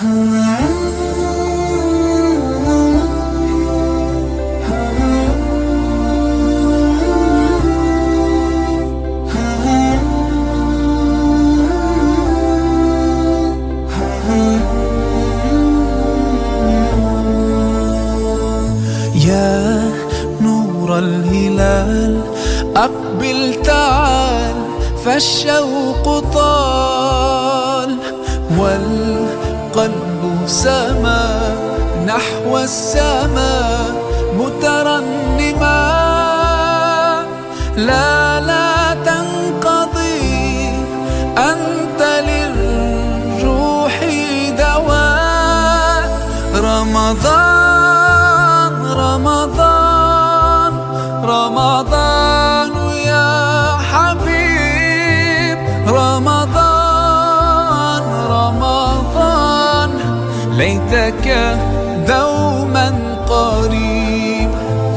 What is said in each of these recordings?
يا نور الهلال أقبل تعال، فالشوق طال والقلب سما نحو السماء مترنما. لا تنقضي، أنت للروح دواء. رمضان رمضان رمضان يا حبيب، رمضان رمضان ليتك دوما قريب.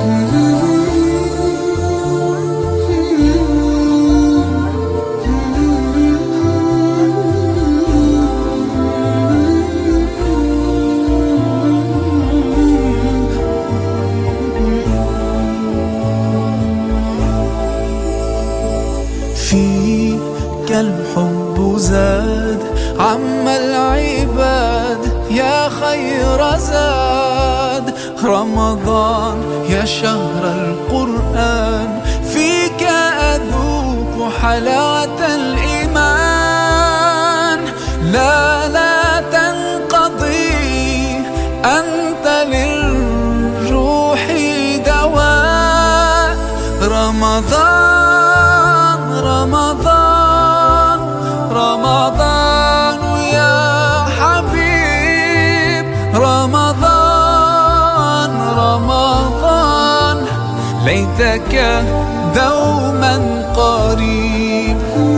فيك الحب زاد عم العباد، يا خير زاد. رمضان يا شهر القرآن، فيك أذوق حلاوة الإيمان. لا تنقضي، أنت للروح دواء. رمضان رمضان رمضان يا حبيب، رمضان رمضان ليتك دوما قريب.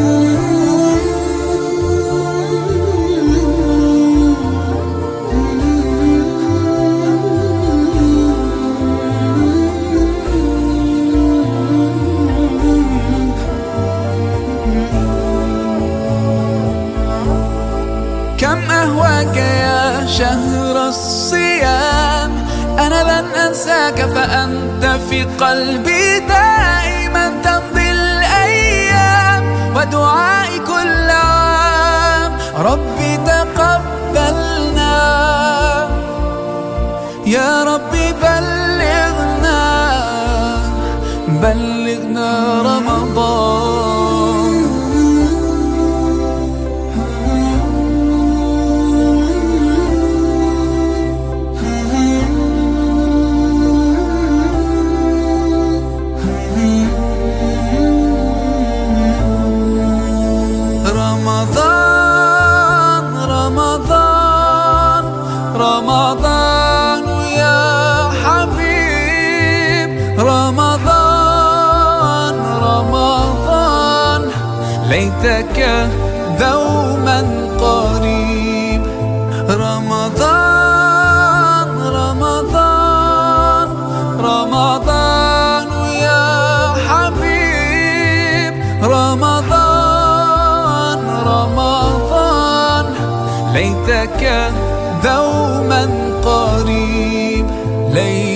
كم أهواك يا شهر الصيام، أنا لن أنساك فأنت في قلبي دائما. تمضي الأيام ودعائي كل عام، ربي تقبلنا يا ربي، بلغنا رمضان. رمضان رمضان رمضان يا حبيب، رمضان رمضان ليتك دوما قريب. رمضان رمضان رمضان يا حبيب، رمضان رمضان ليتك دوما قريب.